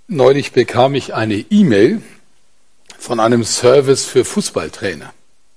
Neulich bekam ich eine E-Mail von einem Service für Fußballtrainer.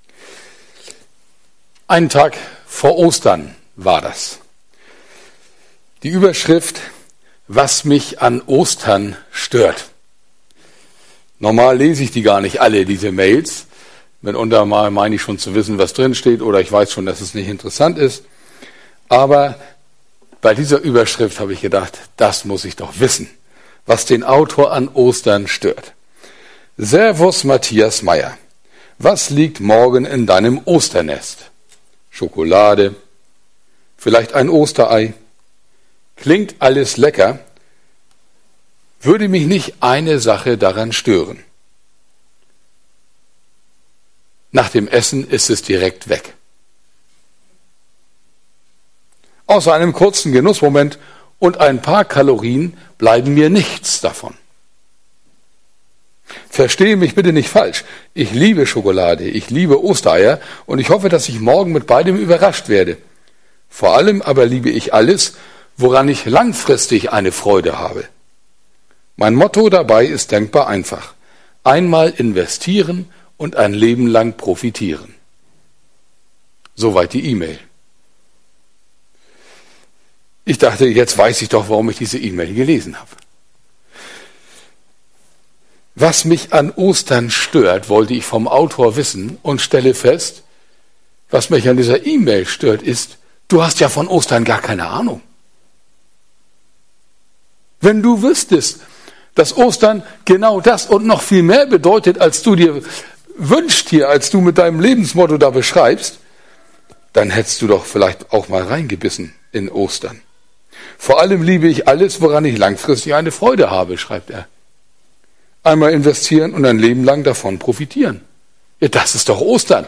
Einen Tag vor Ostern war das. Die Überschrift: Was mich an Ostern stört. Normal lese ich die gar nicht alle, diese Mails. Mitunter mal meine ich schon zu wissen, was drin steht, oder ich weiß schon, dass es nicht interessant ist. Aber bei dieser Überschrift habe ich gedacht, das muss ich doch wissen, was den Autor an Ostern stört. Servus Matthias Meyer. Was liegt morgen in deinem Osternest? Schokolade, vielleicht ein Osterei. Klingt alles lecker, würde mich nicht eine Sache daran stören. Nach dem Essen ist es direkt weg. Außer einem kurzen Genussmoment und ein paar Kalorien bleiben mir nichts davon. Verstehe mich bitte nicht falsch. Ich liebe Schokolade, ich liebe Ostereier und ich hoffe, dass ich morgen mit beidem überrascht werde. Vor allem aber liebe ich alles, woran ich langfristig eine Freude habe. Mein Motto dabei ist denkbar einfach. Einmal investieren und ein Leben lang profitieren. Soweit die E-Mail. Ich dachte, jetzt weiß ich doch, warum ich diese E-Mail gelesen habe. Was mich an Ostern stört, wollte ich vom Autor wissen und stelle fest, was mich an dieser E-Mail stört, ist, du hast ja von Ostern gar keine Ahnung. Wenn du wüsstest, dass Ostern genau das und noch viel mehr bedeutet, als du dir wünschst hier, als du mit deinem Lebensmotto da beschreibst, dann hättest du doch vielleicht auch mal reingebissen in Ostern. Vor allem liebe ich alles, woran ich langfristig eine Freude habe, schreibt er. Einmal investieren und ein Leben lang davon profitieren. Ja, das ist doch Ostern.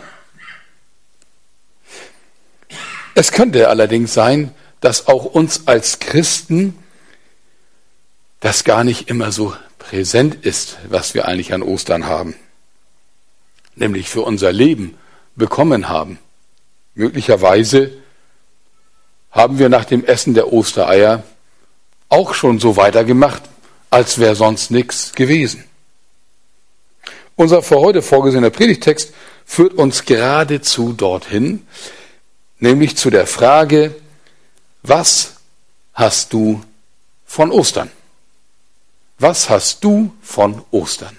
Es könnte allerdings sein, dass auch uns als Christen das gar nicht immer so präsent ist, was wir eigentlich an Ostern haben. Nämlich für unser Leben bekommen haben. Möglicherweise haben wir nach dem Essen der Ostereier auch schon so weitergemacht, als wäre sonst nichts gewesen. Unser für heute vorgesehener Predigtext führt uns geradezu dorthin, nämlich zu der Frage, was hast du von Ostern? Was hast du von Ostern?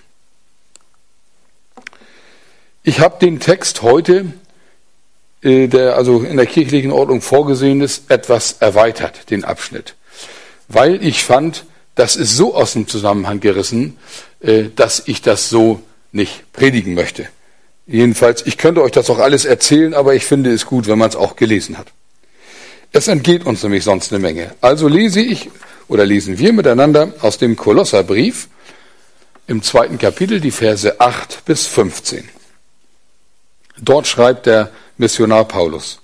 Ich habe den Text heute, der also in der kirchlichen Ordnung vorgesehen ist, etwas erweitert, den Abschnitt. Weil ich fand, das ist so aus dem Zusammenhang gerissen, dass ich das so nicht predigen möchte. Jedenfalls, ich könnte euch das auch alles erzählen, aber ich finde es gut, wenn man es auch gelesen hat. Es entgeht uns nämlich sonst eine Menge. Also lesen wir miteinander aus dem Kolosserbrief im 2. Kapitel die Verse 8 bis 15. Dort schreibt der Missionar Paulus.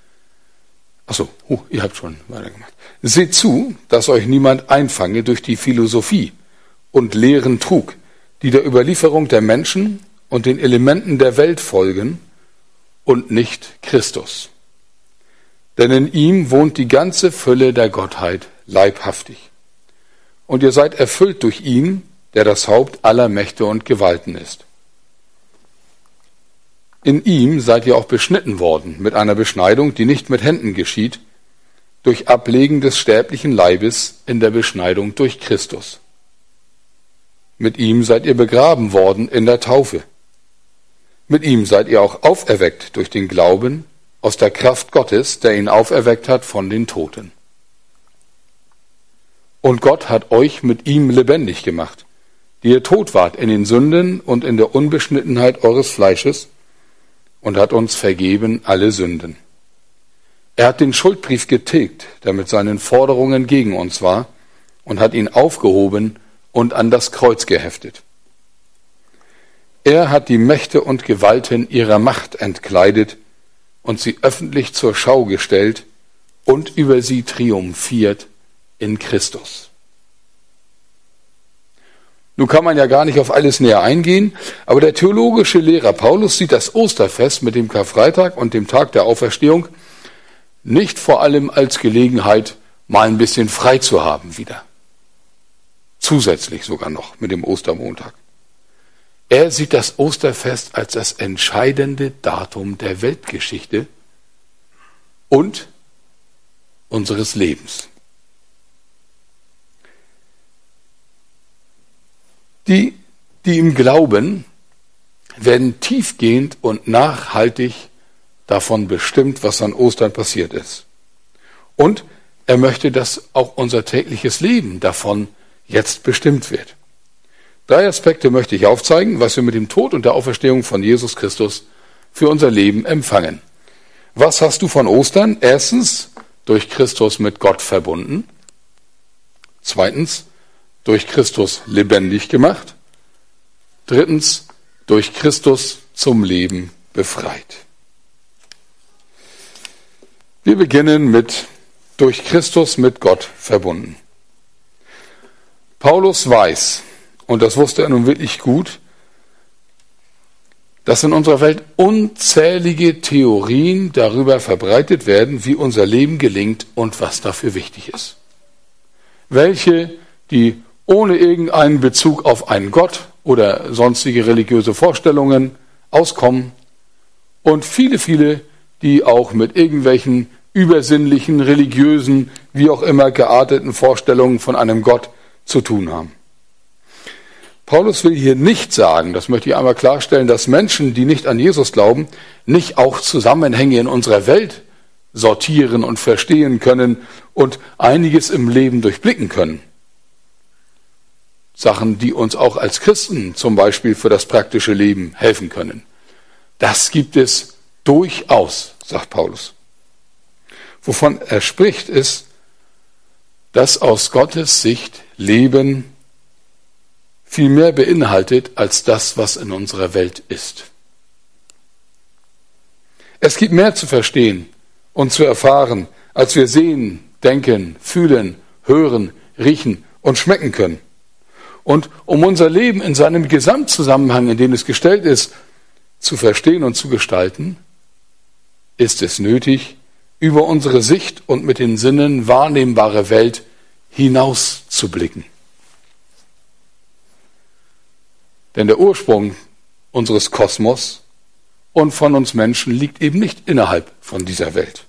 Ihr habt schon weitergemacht. Seht zu, dass euch niemand einfange durch die Philosophie und leeren Trug, die der Überlieferung der Menschen und den Elementen der Welt folgen und nicht Christus. Denn in ihm wohnt die ganze Fülle der Gottheit leibhaftig. Und ihr seid erfüllt durch ihn, der das Haupt aller Mächte und Gewalten ist. In ihm seid ihr auch beschnitten worden mit einer Beschneidung, die nicht mit Händen geschieht, durch Ablegen des sterblichen Leibes in der Beschneidung durch Christus. Mit ihm seid ihr begraben worden in der Taufe. Mit ihm seid ihr auch auferweckt durch den Glauben aus der Kraft Gottes, der ihn auferweckt hat von den Toten. Und Gott hat euch mit ihm lebendig gemacht, die ihr tot wart in den Sünden und in der Unbeschnittenheit eures Fleisches, und hat uns vergeben alle Sünden. Er hat den Schuldbrief getilgt, der mit seinen Forderungen gegen uns war, und hat ihn aufgehoben und an das Kreuz geheftet. Er hat die Mächte und Gewalten ihrer Macht entkleidet und sie öffentlich zur Schau gestellt und über sie triumphiert in Christus. Nun kann man ja gar nicht auf alles näher eingehen, aber der theologische Lehrer Paulus sieht das Osterfest mit dem Karfreitag und dem Tag der Auferstehung nicht vor allem als Gelegenheit, mal ein bisschen frei zu haben wieder. zusätzlich sogar noch mit dem Ostermontag. Er sieht das Osterfest als das entscheidende Datum der Weltgeschichte und unseres Lebens. Die ihm glauben, werden tiefgehend und nachhaltig davon bestimmt, was an Ostern passiert ist. Und er möchte, dass auch unser tägliches Leben davon jetzt bestimmt wird. 3 Aspekte möchte ich aufzeigen, was wir mit dem Tod und der Auferstehung von Jesus Christus für unser Leben empfangen. Was hast du von Ostern? Erstens, durch Christus mit Gott verbunden. Zweitens, durch Christus lebendig gemacht. Drittens, durch Christus zum Leben befreit. Wir beginnen mit durch Christus mit Gott verbunden. Paulus weiß, und das wusste er nun wirklich gut, dass in unserer Welt unzählige Theorien darüber verbreitet werden, wie unser Leben gelingt und was dafür wichtig ist. Welche, die ohne irgendeinen Bezug auf einen Gott oder sonstige religiöse Vorstellungen auskommen und viele, die auch mit irgendwelchen übersinnlichen, religiösen, wie auch immer gearteten Vorstellungen von einem Gott zu tun haben. Paulus will hier nicht sagen, das möchte ich einmal klarstellen, dass Menschen, die nicht an Jesus glauben, nicht auch Zusammenhänge in unserer Welt sortieren und verstehen können und einiges im Leben durchblicken können. Sachen, die uns auch als Christen zum Beispiel für das praktische Leben helfen können. Das gibt es durchaus, sagt Paulus. Wovon er spricht, ist, dass aus Gottes Sicht Leben viel mehr beinhaltet als das, was in unserer Welt ist. Es gibt mehr zu verstehen und zu erfahren, als wir sehen, denken, fühlen, hören, riechen und schmecken können. Und um unser Leben in seinem Gesamtzusammenhang, in dem es gestellt ist, zu verstehen und zu gestalten, ist es nötig, über unsere Sicht und mit den Sinnen wahrnehmbare Welt hinauszublicken. Denn der Ursprung unseres Kosmos und von uns Menschen liegt eben nicht innerhalb von dieser Welt.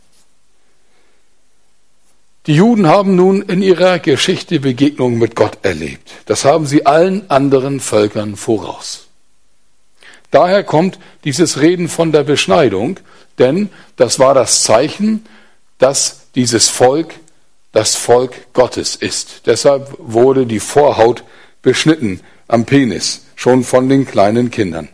Die Juden haben nun in ihrer Geschichte Begegnung mit Gott erlebt. Das haben sie allen anderen Völkern voraus. Daher kommt dieses Reden von der Beschneidung, denn das war das Zeichen, dass dieses Volk das Volk Gottes ist. Deshalb wurde die Vorhaut beschnitten am Penis, schon von den kleinen Kindern.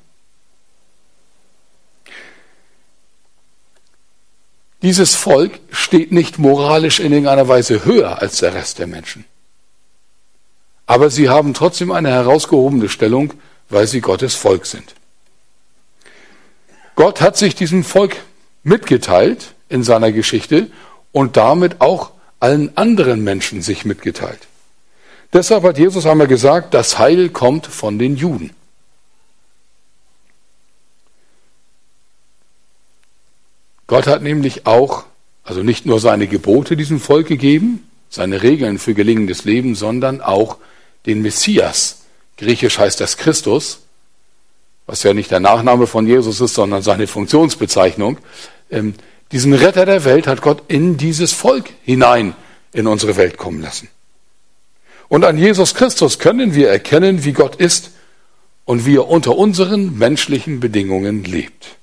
Dieses Volk steht nicht moralisch in irgendeiner Weise höher als der Rest der Menschen. Aber sie haben trotzdem eine herausgehobene Stellung, weil sie Gottes Volk sind. Gott hat sich diesem Volk mitgeteilt in seiner Geschichte und damit auch allen anderen Menschen sich mitgeteilt. Deshalb hat Jesus einmal gesagt, das Heil kommt von den Juden. Gott hat nämlich auch, also nicht nur seine Gebote diesem Volk gegeben, seine Regeln für gelingendes Leben, sondern auch den Messias. Griechisch heißt das Christus, was ja nicht der Nachname von Jesus ist, sondern seine Funktionsbezeichnung. Diesen Retter der Welt hat Gott in dieses Volk hinein in unsere Welt kommen lassen. Und an Jesus Christus können wir erkennen, wie Gott ist und wie er unter unseren menschlichen Bedingungen lebt.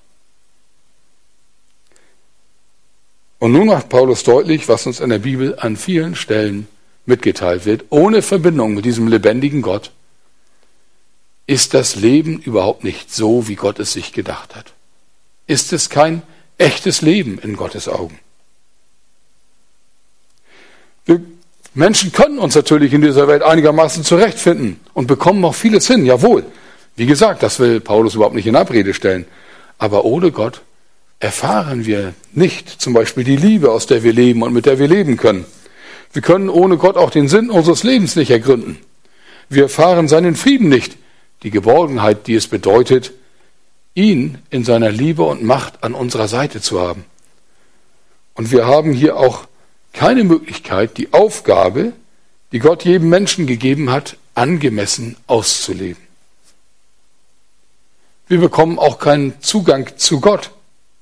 Und nun macht Paulus deutlich, was uns in der Bibel an vielen Stellen mitgeteilt wird. Ohne Verbindung mit diesem lebendigen Gott ist das Leben überhaupt nicht so, wie Gott es sich gedacht hat. Ist es kein echtes Leben in Gottes Augen. Wir Menschen können uns natürlich in dieser Welt einigermaßen zurechtfinden und bekommen auch vieles hin, jawohl. Wie gesagt, das will Paulus überhaupt nicht in Abrede stellen. Aber ohne Gott erfahren wir nicht zum Beispiel die Liebe, aus der wir leben und mit der wir leben können. Wir können ohne Gott auch den Sinn unseres Lebens nicht ergründen. Wir erfahren seinen Frieden nicht, die Geborgenheit, die es bedeutet, ihn in seiner Liebe und Macht an unserer Seite zu haben. Und wir haben hier auch keine Möglichkeit, die Aufgabe, die Gott jedem Menschen gegeben hat, angemessen auszuleben. Wir bekommen auch keinen Zugang zu Gott.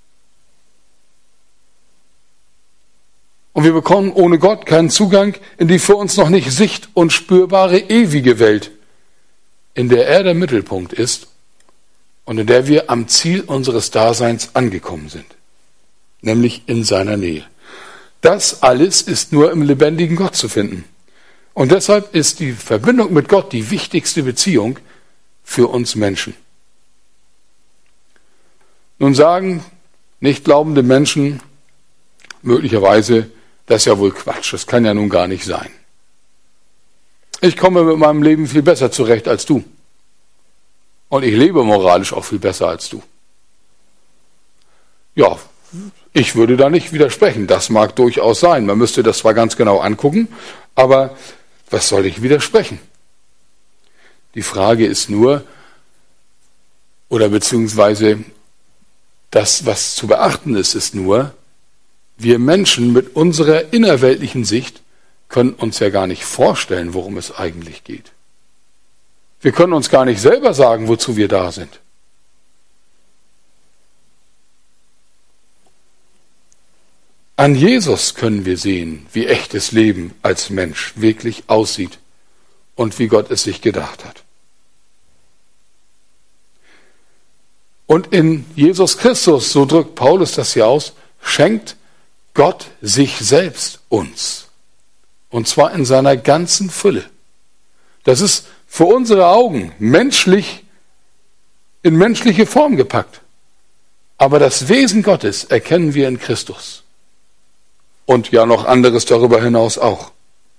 Und wir bekommen ohne Gott keinen Zugang in die für uns noch nicht sicht- und spürbare ewige Welt, in der er der Mittelpunkt ist und in der wir am Ziel unseres Daseins angekommen sind, nämlich in seiner Nähe. Das alles ist nur im lebendigen Gott zu finden. Und deshalb ist die Verbindung mit Gott die wichtigste Beziehung für uns Menschen. Nun sagen nicht glaubende Menschen möglicherweise, das ist ja wohl Quatsch, das kann ja nun gar nicht sein. Ich komme mit meinem Leben viel besser zurecht als du. Und ich lebe moralisch auch viel besser als du. Ja, ich würde da nicht widersprechen. Das mag durchaus sein. Man müsste das zwar ganz genau angucken, aber was soll ich widersprechen? Die Frage ist nur, oder beziehungsweise das, was zu beachten ist, ist nur, wir Menschen mit unserer innerweltlichen Sicht können uns ja gar nicht vorstellen, worum es eigentlich geht. Wir können uns gar nicht selber sagen, wozu wir da sind. An Jesus können wir sehen, wie echtes Leben als Mensch wirklich aussieht und wie Gott es sich gedacht hat. Und in Jesus Christus, so drückt Paulus das hier aus, schenkt Gott sich selbst uns. Und zwar in seiner ganzen Fülle. Das ist für unsere Augen menschlich, in menschliche Form gepackt. Aber das Wesen Gottes erkennen wir in Christus. Und ja noch anderes darüber hinaus auch.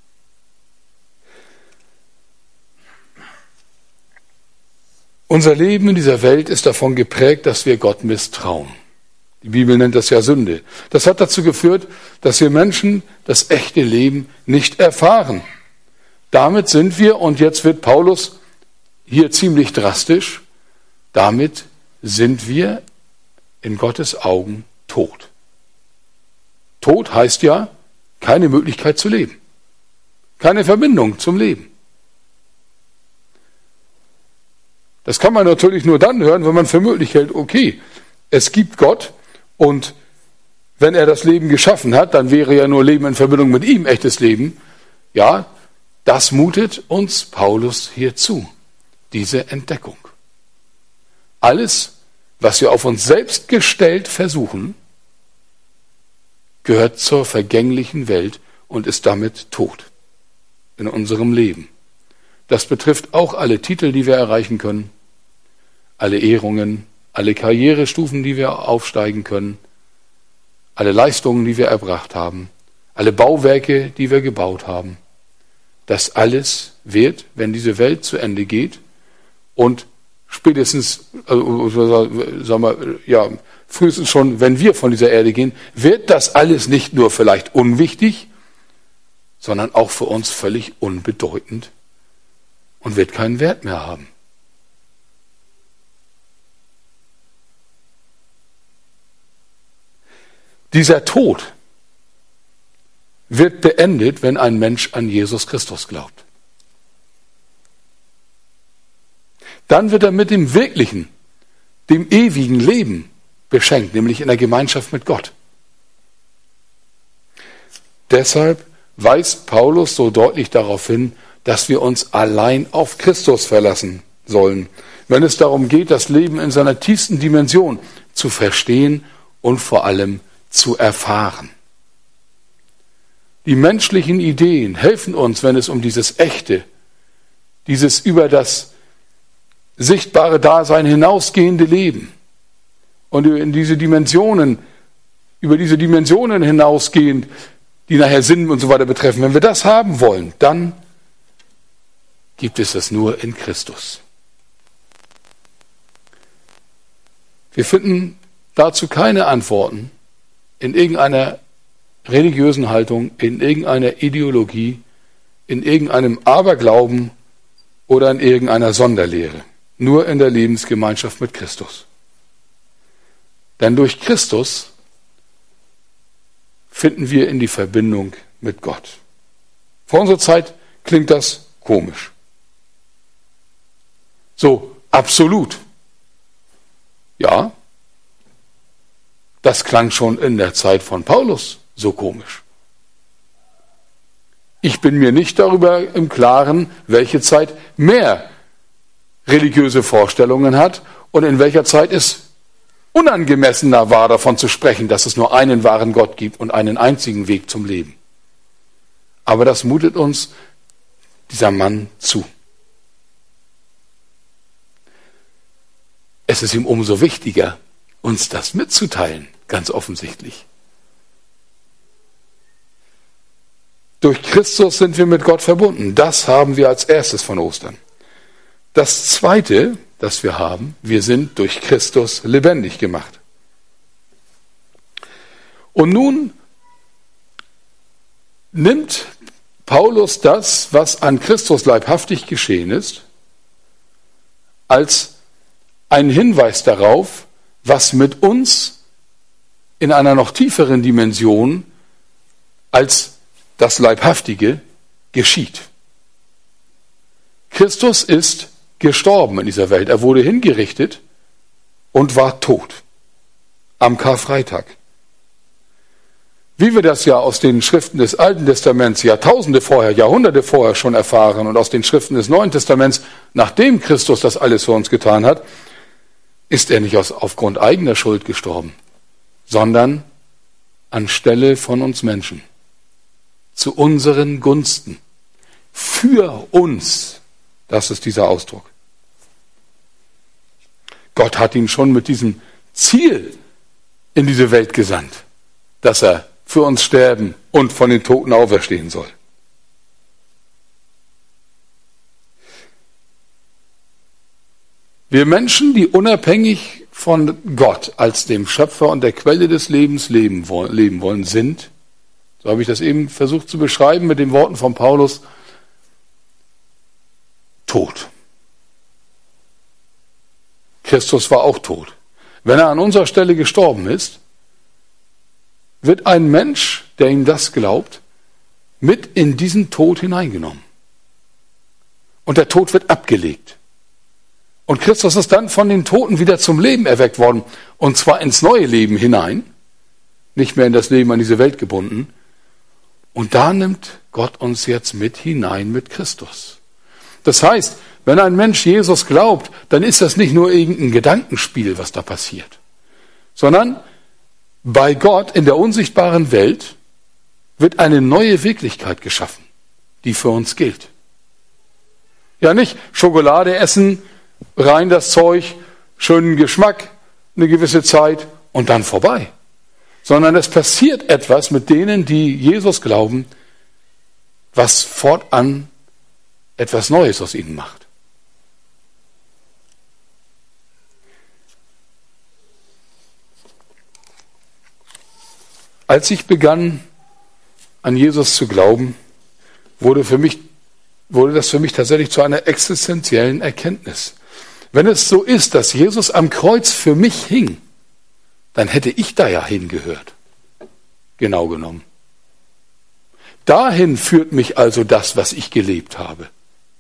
Unser Leben in dieser Welt ist davon geprägt, dass wir Gott misstrauen. Die Bibel nennt das ja Sünde. Das hat dazu geführt, dass wir Menschen das echte Leben nicht erfahren. Damit sind wir, und jetzt wird Paulus hier ziemlich drastisch, damit sind wir in Gottes Augen tot. Tod heißt ja, keine Möglichkeit zu leben. Keine Verbindung zum Leben. Das kann man natürlich nur dann hören, wenn man für möglich hält, okay, es gibt Gott und wenn er das Leben geschaffen hat, dann wäre ja nur Leben in Verbindung mit ihm echtes Leben. Ja, das mutet uns Paulus hier zu, diese Entdeckung. Alles, was wir auf uns selbst gestellt versuchen, gehört zur vergänglichen Welt und ist damit tot in unserem Leben. Das betrifft auch alle Titel, die wir erreichen können, alle Ehrungen, alle Karrierestufen, die wir aufsteigen können, alle Leistungen, die wir erbracht haben, alle Bauwerke, die wir gebaut haben. Das alles wird, wenn diese Welt zu Ende geht und spätestens, sagen wir, ja, frühestens schon, wenn wir von dieser Erde gehen, wird das alles nicht nur vielleicht unwichtig, sondern auch für uns völlig unbedeutend und wird keinen Wert mehr haben. Dieser Tod wird beendet, wenn ein Mensch an Jesus Christus glaubt. Dann wird er mit dem wirklichen, dem ewigen Leben beschenkt, nämlich in der Gemeinschaft mit Gott. Deshalb weist Paulus so deutlich darauf hin, dass wir uns allein auf Christus verlassen sollen, wenn es darum geht, das Leben in seiner tiefsten Dimension zu verstehen und vor allem zu erfahren. Die menschlichen Ideen helfen uns, wenn es um dieses Echte, dieses über das sichtbare Dasein hinausgehende Leben und in diese Dimensionen, über diese Dimensionen hinausgehend, die nachher Sinn und so weiter betreffen. Wenn wir das haben wollen, dann gibt es das nur in Christus. Wir finden dazu keine Antworten in irgendeiner religiösen Haltung, in irgendeiner Ideologie, in irgendeinem Aberglauben oder in irgendeiner Sonderlehre. Nur in der Lebensgemeinschaft mit Christus. Denn durch Christus finden wir in die Verbindung mit Gott. Vor unserer Zeit klingt das komisch. So, absolut. Ja, das klang schon in der Zeit von Paulus so komisch. Ich bin mir nicht darüber im Klaren, welche Zeit mehr religiöse Vorstellungen hat und in welcher Zeit es unangemessener war, davon zu sprechen, dass es nur einen wahren Gott gibt und einen einzigen Weg zum Leben. Aber das mutet uns dieser Mann zu. Es ist ihm umso wichtiger, uns das mitzuteilen, ganz offensichtlich. Durch Christus sind wir mit Gott verbunden. Das haben wir als erstes von Ostern. Das Zweite, das wir haben, wir sind durch Christus lebendig gemacht. Und nun nimmt Paulus das, was an Christus leibhaftig geschehen ist, als einen Hinweis darauf, was mit uns in einer noch tieferen Dimension als das Leibhaftige geschieht. Christus ist gestorben in dieser Welt. Er wurde hingerichtet und war tot am Karfreitag. Wie wir das ja aus den Schriften des Alten Testaments Jahrtausende vorher, Jahrhunderte vorher schon erfahren und aus den Schriften des Neuen Testaments, nachdem Christus das alles für uns getan hat, ist er nicht aufgrund eigener Schuld gestorben, sondern anstelle von uns Menschen. Zu unseren Gunsten. Für uns. Das ist dieser Ausdruck. Gott hat ihn schon mit diesem Ziel in diese Welt gesandt, dass er für uns sterben und von den Toten auferstehen soll. Wir Menschen, die unabhängig von Gott als dem Schöpfer und der Quelle des Lebens leben wollen, sind, so habe ich das eben versucht zu beschreiben mit den Worten von Paulus, tot. Christus war auch tot. Wenn er an unserer Stelle gestorben ist, wird ein Mensch, der ihm das glaubt, mit in diesen Tod hineingenommen. Und der Tod wird abgelegt. Und Christus ist dann von den Toten wieder zum Leben erweckt worden. Und zwar ins neue Leben hinein. Nicht mehr in das Leben an diese Welt gebunden. Und da nimmt Gott uns jetzt mit hinein mit Christus. Das heißt, wenn ein Mensch Jesus glaubt, dann ist das nicht nur irgendein Gedankenspiel, was da passiert. Sondern bei Gott in der unsichtbaren Welt wird eine neue Wirklichkeit geschaffen, die für uns gilt. Ja, nicht Schokolade essen, rein das Zeug, schönen Geschmack, eine gewisse Zeit und dann vorbei. Sondern es passiert etwas mit denen, die Jesus glauben, was fortan etwas Neues aus ihnen macht. Als ich begann, an Jesus zu glauben, wurde das für mich tatsächlich zu einer existenziellen Erkenntnis. Wenn es so ist, dass Jesus am Kreuz für mich hing, dann hätte ich da ja hingehört. Genau genommen. Dahin führt mich also das, was ich gelebt habe.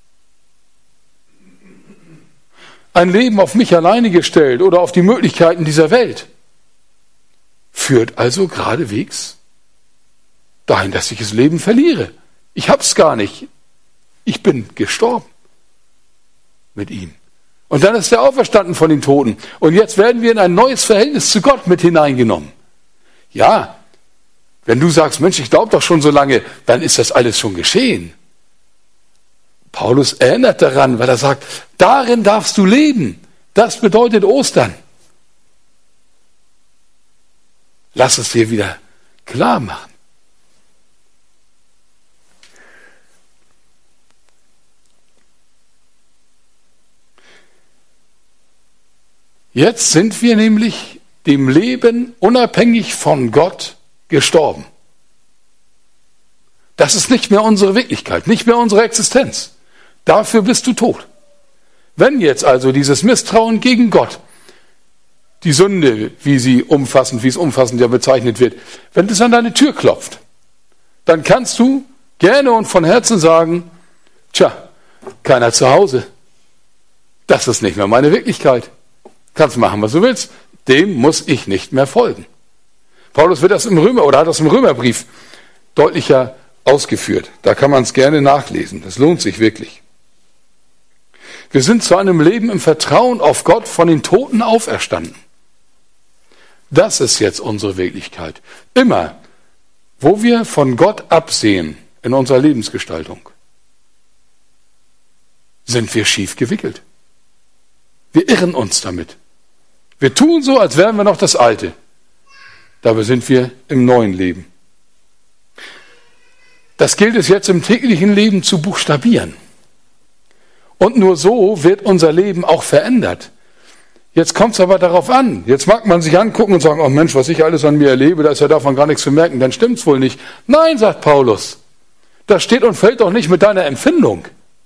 Ein Leben auf mich alleine gestellt oder auf die Möglichkeiten dieser Welt führt also geradewegs dahin, dass ich das Leben verliere. Ich hab's gar nicht. Ich bin gestorben mit ihm. Und dann ist er auferstanden von den Toten. Und jetzt werden wir in ein neues Verhältnis zu Gott mit hineingenommen. Ja, wenn du sagst, Mensch, ich glaube doch schon so lange, dann ist das alles schon geschehen. Paulus erinnert daran, weil er sagt, darin darfst du leben. Das bedeutet Ostern. Lass es dir wieder klar machen. Jetzt sind wir nämlich dem Leben unabhängig von Gott gestorben. Das ist nicht mehr unsere Wirklichkeit, nicht mehr unsere Existenz. Dafür bist du tot. Wenn jetzt also dieses Misstrauen gegen Gott, die Sünde, wie es umfassend ja bezeichnet wird, wenn das an deine Tür klopft, dann kannst du gerne und von Herzen sagen, Tja, keiner zu Hause. Das ist nicht mehr meine Wirklichkeit. Kannst machen, was du willst. Dem muss ich nicht mehr folgen. Paulus wird das hat das im Römerbrief deutlicher ausgeführt. Da kann man es gerne nachlesen. Das lohnt sich wirklich. Wir sind zu einem Leben im Vertrauen auf Gott von den Toten auferstanden. Das ist jetzt unsere Wirklichkeit. Immer, wo wir von Gott absehen in unserer Lebensgestaltung, sind wir schief gewickelt. Wir irren uns damit. Wir tun so, als wären wir noch das Alte. Dabei sind wir im neuen Leben. Das gilt es jetzt im täglichen Leben zu buchstabieren. Und nur so wird unser Leben auch verändert. Jetzt kommt es aber darauf an. Jetzt mag man sich angucken und sagen, oh Mensch, was ich alles an mir erlebe, da ist ja davon gar nichts zu merken. Dann stimmt's wohl nicht. Nein, sagt Paulus. Das steht und fällt doch nicht mit deiner Empfindung.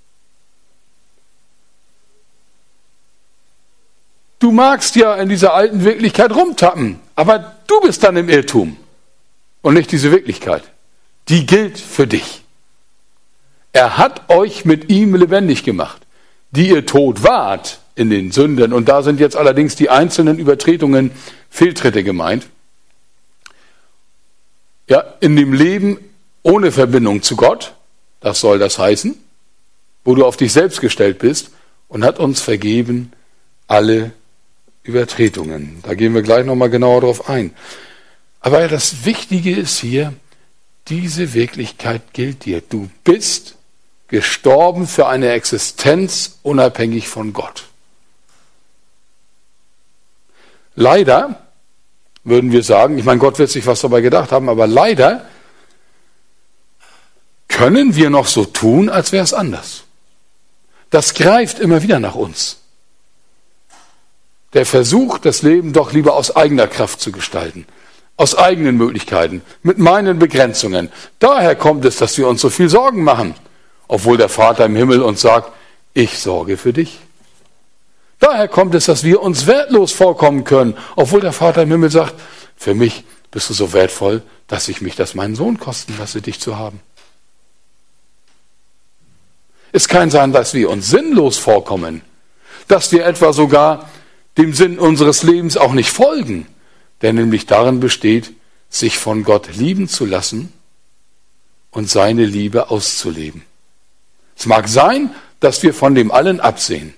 Du magst ja in dieser alten Wirklichkeit rumtappen, aber du bist dann im Irrtum und nicht diese Wirklichkeit. Die gilt für dich. Er hat euch mit ihm lebendig gemacht, die ihr tot wart in den Sünden. Und da sind jetzt allerdings die einzelnen Übertretungen, Fehltritte gemeint. Ja, in dem Leben ohne Verbindung zu Gott, das soll das heißen, wo du auf dich selbst gestellt bist, und hat uns vergeben alle Übertretungen. Da gehen wir gleich nochmal genauer drauf ein. Aber das Wichtige ist hier, diese Wirklichkeit gilt dir. Du bist gestorben für eine Existenz unabhängig von Gott. Leider, würden wir sagen, ich meine, Gott wird sich was dabei gedacht haben, aber leider können wir noch so tun, als wäre es anders. Das greift immer wieder nach uns. Der Versuch, das Leben doch lieber aus eigener Kraft zu gestalten, aus eigenen Möglichkeiten, mit meinen Begrenzungen. Daher kommt es, dass wir uns so viel Sorgen machen, obwohl der Vater im Himmel uns sagt, ich sorge für dich. Daher kommt es, dass wir uns wertlos vorkommen können, obwohl der Vater im Himmel sagt, für mich bist du so wertvoll, dass ich mich das meinen Sohn kosten lasse, dich zu haben. Es kann sein, dass wir uns sinnlos vorkommen, dass wir etwa sogar dem Sinn unseres Lebens auch nicht folgen, der nämlich darin besteht, sich von Gott lieben zu lassen und seine Liebe auszuleben. Es mag sein, dass wir von dem allen absehen,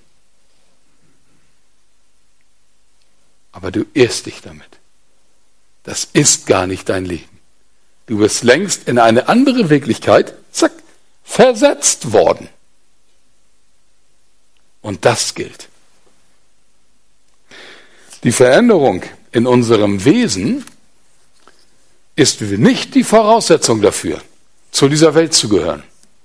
aber du irrst dich damit. Das ist gar nicht dein Leben. Du bist längst in eine andere Wirklichkeit, zack, versetzt worden. Und das gilt. Die Veränderung in unserem Wesen ist nicht die Voraussetzung dafür, zu dieser Welt zu gehören.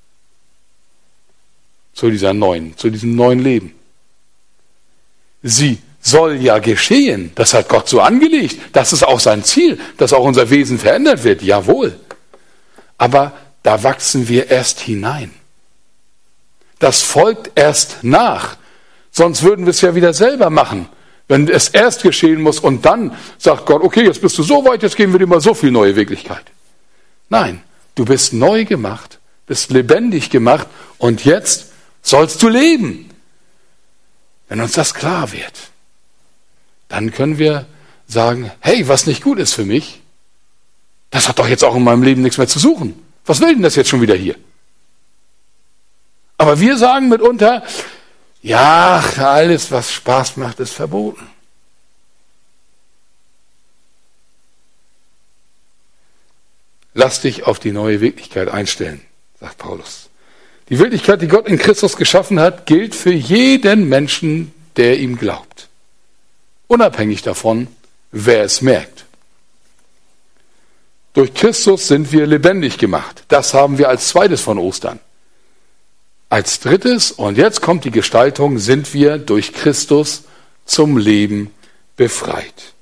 Zu diesem neuen Leben. Sie soll ja geschehen. Das hat Gott so angelegt. Das ist auch sein Ziel, dass auch unser Wesen verändert wird. Jawohl. Aber da wachsen wir erst hinein. Das folgt erst nach. Sonst würden wir es ja wieder selber machen. Wenn es erst geschehen muss und dann sagt Gott, okay, jetzt bist du so weit, jetzt geben wir dir mal so viel neue Wirklichkeit. Nein, du bist neu gemacht, bist lebendig gemacht und jetzt sollst du leben. Wenn uns das klar wird, dann können wir sagen, hey, was nicht gut ist für mich, das hat doch jetzt auch in meinem Leben nichts mehr zu suchen. Was will denn das jetzt schon wieder hier? Aber wir sagen mitunter, ja, alles, was Spaß macht, ist verboten. Lass dich auf die neue Wirklichkeit einstellen, sagt Paulus. Die Wirklichkeit, die Gott in Christus geschaffen hat, gilt für jeden Menschen, der ihm glaubt. Unabhängig davon, wer es merkt. Durch Christus sind wir lebendig gemacht. Das haben wir als zweites von Ostern. Als drittes, und jetzt kommt die Gestaltung, sind wir durch Christus zum Leben befreit.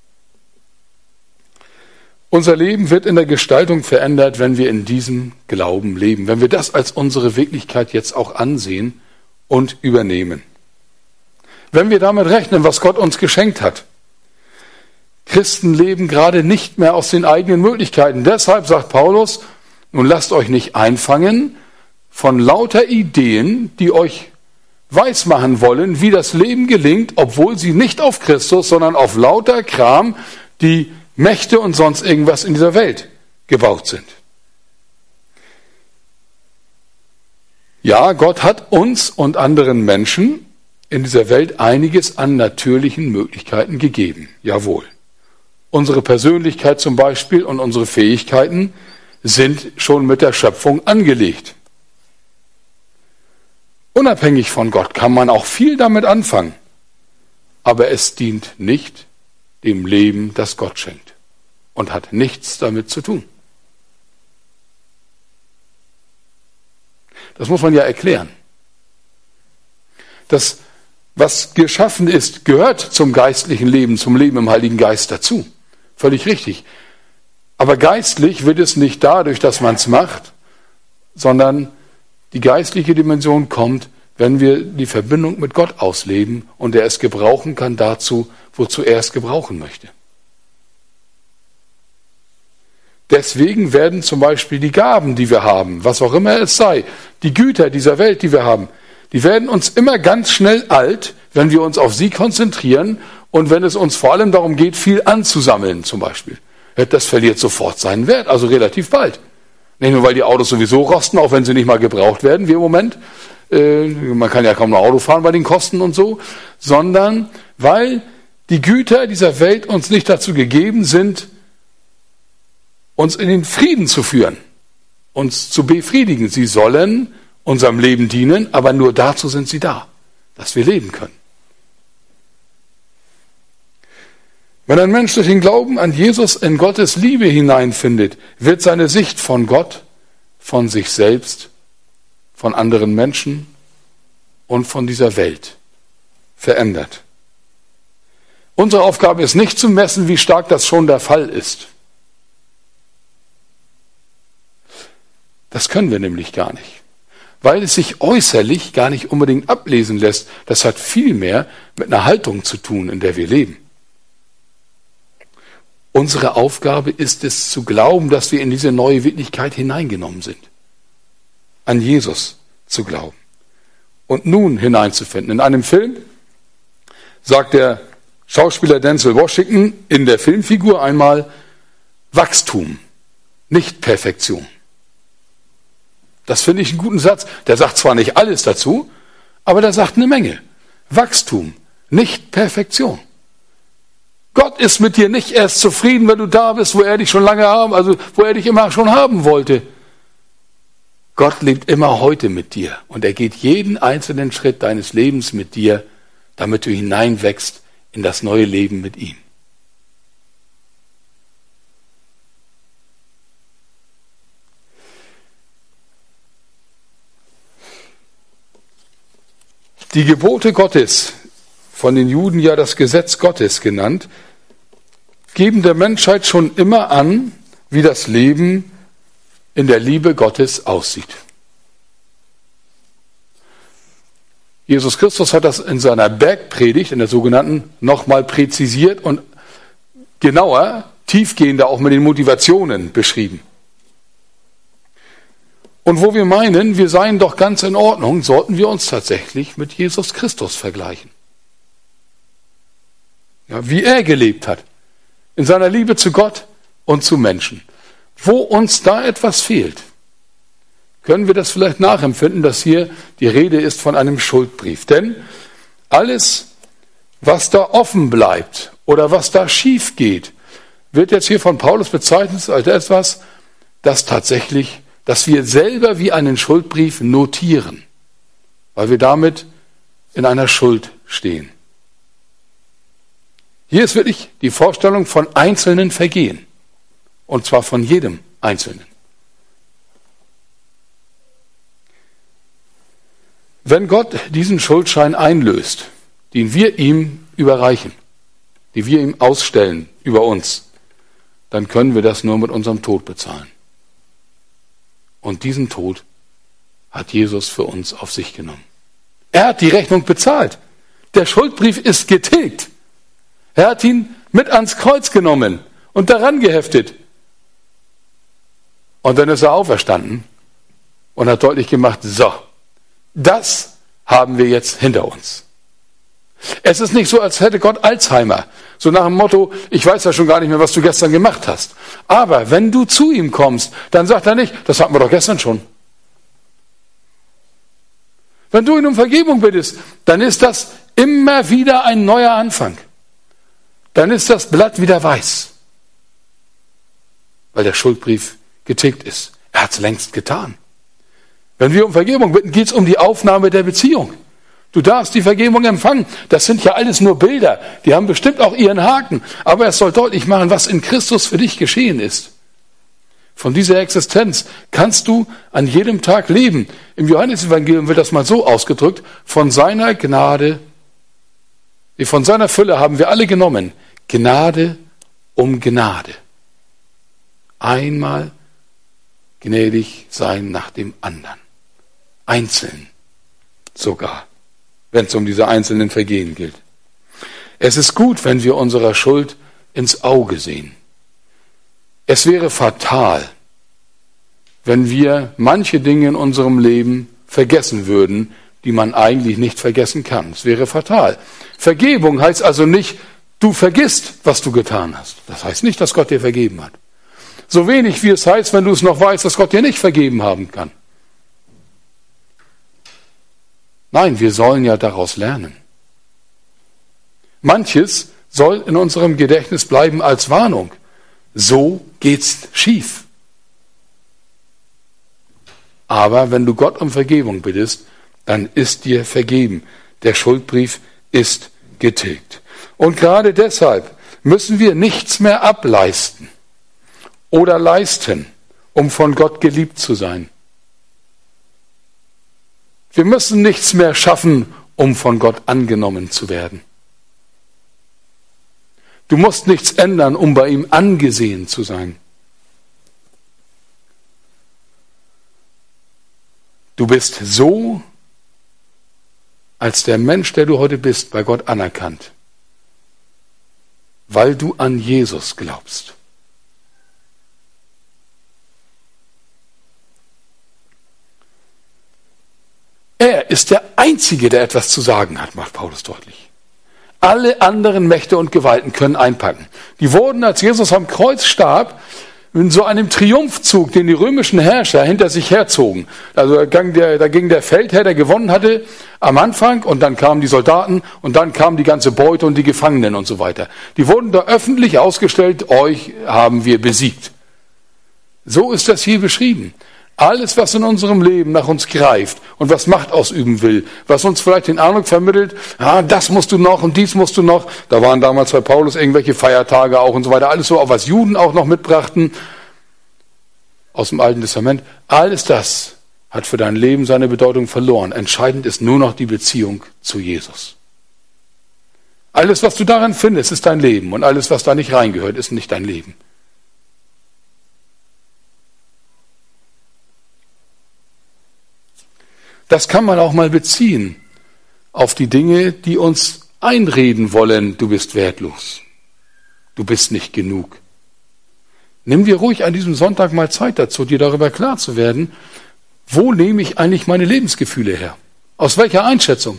Unser Leben wird in der Gestaltung verändert, wenn wir in diesem Glauben leben, wenn wir das als unsere Wirklichkeit jetzt auch ansehen und übernehmen. Wenn wir damit rechnen, was Gott uns geschenkt hat. Christen leben gerade nicht mehr aus den eigenen Möglichkeiten. Deshalb sagt Paulus, nun lasst euch nicht einfangen von lauter Ideen, die euch weismachen wollen, wie das Leben gelingt, obwohl sie nicht auf Christus, sondern auf lauter Kram, die Mächte und sonst irgendwas in dieser Welt gebaut sind. Ja, Gott hat uns und anderen Menschen in dieser Welt einiges an natürlichen Möglichkeiten gegeben. Jawohl. Unsere Persönlichkeit zum Beispiel und unsere Fähigkeiten sind schon mit der Schöpfung angelegt. Unabhängig von Gott kann man auch viel damit anfangen, aber es dient nicht dem Leben, das Gott schenkt und hat nichts damit zu tun. Das muss man ja erklären. Das, was geschaffen ist, gehört zum geistlichen Leben, zum Leben im Heiligen Geist dazu. Völlig richtig. Aber geistlich wird es nicht dadurch, dass man es macht, sondern die geistliche Dimension kommt, wenn wir die Verbindung mit Gott ausleben und er es gebrauchen kann dazu, wozu er es gebrauchen möchte. Deswegen werden zum Beispiel die Gaben, die wir haben, was auch immer es sei, die Güter dieser Welt, die wir haben, die werden uns immer ganz schnell alt, wenn wir uns auf sie konzentrieren und wenn es uns vor allem darum geht, viel anzusammeln zum Beispiel. Das verliert sofort seinen Wert, also relativ bald. Nicht nur, weil die Autos sowieso rosten, auch wenn sie nicht mal gebraucht werden, wie im Moment. Man kann ja kaum noch Auto fahren bei den Kosten und so, sondern weil die Güter dieser Welt uns nicht dazu gegeben sind, uns in den Frieden zu führen, uns zu befriedigen. Sie sollen unserem Leben dienen, aber nur dazu sind sie da, dass wir leben können. Wenn ein Mensch durch den Glauben an Jesus in Gottes Liebe hineinfindet, wird seine Sicht von Gott, von sich selbst, von anderen Menschen und von dieser Welt verändert. Unsere Aufgabe ist nicht zu messen, wie stark das schon der Fall ist. Das können wir nämlich gar nicht, weil es sich äußerlich gar nicht unbedingt ablesen lässt. Das hat viel mehr mit einer Haltung zu tun, in der wir leben. Unsere Aufgabe ist es zu glauben, dass wir in diese neue Wirklichkeit hineingenommen sind. An Jesus zu glauben. Und nun hineinzufinden. In einem Film sagt der Schauspieler Denzel Washington in der Filmfigur einmal Wachstum, nicht Perfektion. Das finde ich einen guten Satz. Der sagt zwar nicht alles dazu, aber der sagt eine Menge. Wachstum, nicht Perfektion. Gott ist mit dir nicht erst zufrieden, wenn du da bist, wo er dich schon lange wo er dich immer schon haben wollte. Gott lebt immer heute mit dir und er geht jeden einzelnen Schritt deines Lebens mit dir, damit du hineinwächst in das neue Leben mit ihm. Die Gebote Gottes, von den Juden ja das Gesetz Gottes genannt, geben der Menschheit schon immer an, wie das Leben in der Liebe Gottes aussieht. Jesus Christus hat das in seiner Bergpredigt, in der sogenannten, nochmal präzisiert und genauer, tiefgehender auch mit den Motivationen beschrieben. Und wo wir meinen, wir seien doch ganz in Ordnung, sollten wir uns tatsächlich mit Jesus Christus vergleichen. Ja, wie er gelebt hat, in seiner Liebe zu Gott und zu Menschen. Wo uns da etwas fehlt, können wir das vielleicht nachempfinden, dass hier die Rede ist von einem Schuldbrief. Denn alles, was da offen bleibt oder was da schief geht, wird jetzt hier von Paulus bezeichnet als etwas, das tatsächlich, dass wir selber wie einen Schuldbrief notieren, weil wir damit in einer Schuld stehen. Hier ist wirklich die Vorstellung von einzelnen Vergehen. Und zwar von jedem Einzelnen. Wenn Gott diesen Schuldschein einlöst, den wir ihm überreichen, die wir ihm ausstellen über uns, dann können wir das nur mit unserem Tod bezahlen. Und diesen Tod hat Jesus für uns auf sich genommen. Er hat die Rechnung bezahlt. Der Schuldbrief ist getilgt. Er hat ihn mit ans Kreuz genommen und daran geheftet. Und dann ist er auferstanden und hat deutlich gemacht, so, das haben wir jetzt hinter uns. Es ist nicht so, als hätte Gott Alzheimer. So nach dem Motto, ich weiß ja schon gar nicht mehr, was du gestern gemacht hast. Aber wenn du zu ihm kommst, dann sagt er nicht, das hatten wir doch gestern schon. Wenn du ihn um Vergebung bittest, dann ist das immer wieder ein neuer Anfang. Dann ist das Blatt wieder weiß. Weil der Schuldbrief getilgt ist. Er hat es längst getan. Wenn wir um Vergebung bitten, geht es um die Aufnahme der Beziehung. Du darfst die Vergebung empfangen. Das sind ja alles nur Bilder. Die haben bestimmt auch ihren Haken. Aber es soll deutlich machen, was in Christus für dich geschehen ist. Von dieser Existenz kannst du an jedem Tag leben. Im Johannesevangelium wird das mal so ausgedrückt, von seiner Gnade, von seiner Fülle haben wir alle genommen. Gnade um Gnade. Einmal gnädig sein nach dem anderen. Einzeln sogar, wenn es um diese einzelnen Vergehen gilt. Es ist gut, wenn wir unserer Schuld ins Auge sehen. Es wäre fatal, wenn wir manche Dinge in unserem Leben vergessen würden, die man eigentlich nicht vergessen kann. Es wäre fatal. Vergebung heißt also nicht, du vergisst, was du getan hast. Das heißt nicht, dass Gott dir vergeben hat. So wenig wie es heißt, wenn du es noch weißt, dass Gott dir nicht vergeben haben kann. Nein, wir sollen ja daraus lernen. Manches soll in unserem Gedächtnis bleiben als Warnung. So geht's schief. Aber wenn du Gott um Vergebung bittest, dann ist dir vergeben. Der Schuldbrief ist getilgt. Und gerade deshalb müssen wir nichts mehr ableisten oder leisten, um von Gott geliebt zu sein. Wir müssen nichts mehr schaffen, um von Gott angenommen zu werden. Du musst nichts ändern, um bei ihm angesehen zu sein. Du bist so, als der Mensch, der du heute bist, bei Gott anerkannt, weil du an Jesus glaubst. Er ist der Einzige, der etwas zu sagen hat, macht Paulus deutlich. Alle anderen Mächte und Gewalten können einpacken. Die wurden, als Jesus am Kreuz starb, in so einem Triumphzug, den die römischen Herrscher hinter sich herzogen. Also da ging der Feldherr, der gewonnen hatte, am Anfang, und dann kamen die Soldaten und dann kam die ganze Beute und die Gefangenen und so weiter. Die wurden da öffentlich ausgestellt, euch haben wir besiegt. So ist das hier beschrieben. Alles, was in unserem Leben nach uns greift und was Macht ausüben will, was uns vielleicht den Eindruck vermittelt, das musst du noch und dies musst du noch. Da waren damals bei Paulus irgendwelche Feiertage auch und so weiter. Alles so, auch was Juden auch noch mitbrachten aus dem Alten Testament. Alles das hat für dein Leben seine Bedeutung verloren. Entscheidend ist nur noch die Beziehung zu Jesus. Alles, was du darin findest, ist dein Leben. Und alles, was da nicht reingehört, ist nicht dein Leben. Das kann man auch mal beziehen auf die Dinge, die uns einreden wollen, du bist wertlos, du bist nicht genug. Nimm dir ruhig an diesem Sonntag mal Zeit dazu, dir darüber klar zu werden, wo nehme ich eigentlich meine Lebensgefühle her? Aus welcher Einschätzung?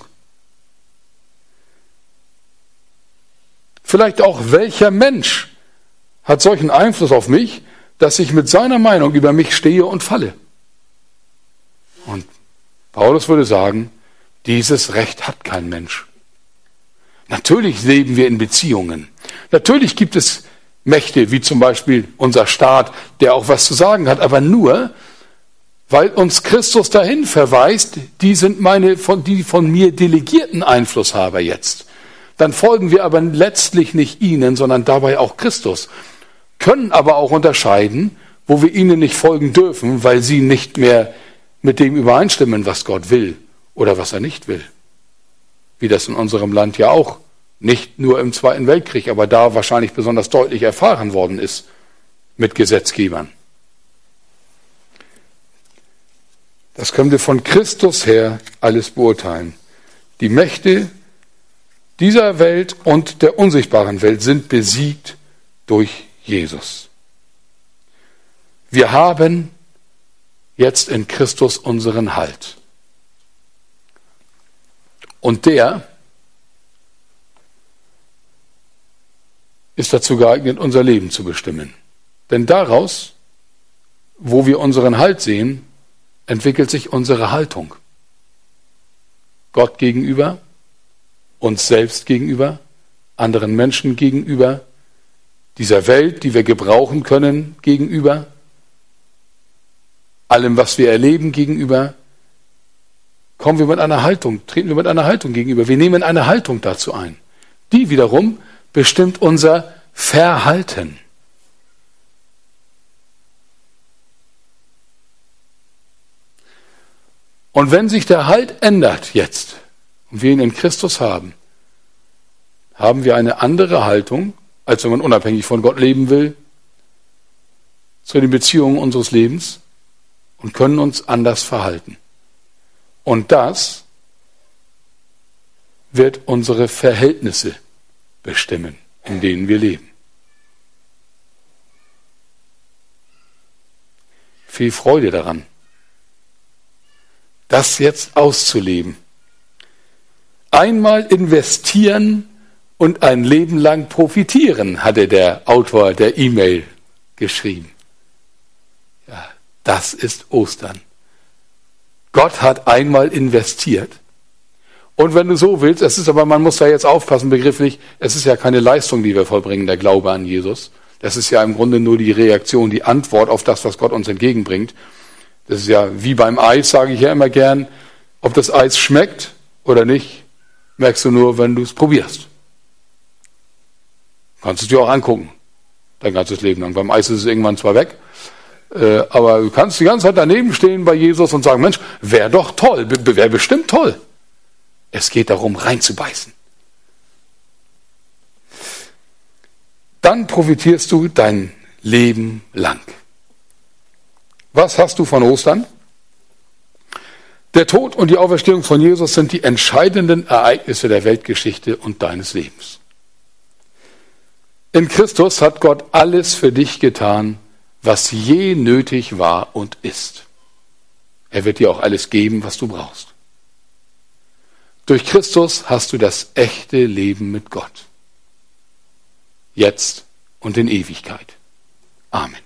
Vielleicht auch, welcher Mensch hat solchen Einfluss auf mich, dass ich mit seiner Meinung über mich stehe und falle? Und Paulus würde sagen, dieses Recht hat kein Mensch. Natürlich leben wir in Beziehungen. Natürlich gibt es Mächte, wie zum Beispiel unser Staat, der auch was zu sagen hat, aber nur, weil uns Christus dahin verweist, die sind die von mir delegierten Einflusshaber jetzt. Dann folgen wir aber letztlich nicht ihnen, sondern dabei auch Christus. Können aber auch unterscheiden, wo wir ihnen nicht folgen dürfen, weil sie nicht mehr mit dem übereinstimmen, was Gott will oder was er nicht will. Wie das in unserem Land ja auch nicht nur im Zweiten Weltkrieg, aber da wahrscheinlich besonders deutlich erfahren worden ist mit Gesetzgebern. Das können wir von Christus her alles beurteilen. Die Mächte dieser Welt und der unsichtbaren Welt sind besiegt durch Jesus. Wir haben jetzt in Christus unseren Halt. Und der ist dazu geeignet, unser Leben zu bestimmen. Denn daraus, wo wir unseren Halt sehen, entwickelt sich unsere Haltung. Gott gegenüber, uns selbst gegenüber, anderen Menschen gegenüber, dieser Welt, die wir gebrauchen können, gegenüber, allem, was wir erleben, gegenüber, kommen wir mit einer Haltung, treten wir mit einer Haltung gegenüber. Wir nehmen eine Haltung dazu ein. Die wiederum bestimmt unser Verhalten. Und wenn sich der Halt ändert jetzt und wir ihn in Christus haben, haben wir eine andere Haltung, als wenn man unabhängig von Gott leben will, zu den Beziehungen unseres Lebens und können uns anders verhalten. Und das wird unsere Verhältnisse bestimmen, in denen wir leben. Viel Freude daran, das jetzt auszuleben. Einmal investieren und ein Leben lang profitieren, hatte der Autor der E-Mail geschrieben. Ja, das ist Ostern. Gott hat einmal investiert. Und wenn du so willst, es ist aber, man muss da jetzt aufpassen, begrifflich, es ist ja keine Leistung, die wir vollbringen, der Glaube an Jesus. Das ist ja im Grunde nur die Reaktion, die Antwort auf das, was Gott uns entgegenbringt. Das ist ja wie beim Eis, sage ich ja immer gern, ob das Eis schmeckt oder nicht, merkst du nur, wenn du es probierst. Kannst du es dir auch angucken, dein ganzes Leben lang. Beim Eis ist es irgendwann zwar weg, aber du kannst die ganze Zeit daneben stehen bei Jesus und sagen, Mensch, wäre doch toll, wäre bestimmt toll. Es geht darum, reinzubeißen. Dann profitierst du dein Leben lang. Was hast du von Ostern? Der Tod und die Auferstehung von Jesus sind die entscheidenden Ereignisse der Weltgeschichte und deines Lebens. In Christus hat Gott alles für dich getan, was je nötig war und ist. Er wird dir auch alles geben, was du brauchst. Durch Christus hast du das echte Leben mit Gott. Jetzt und in Ewigkeit. Amen.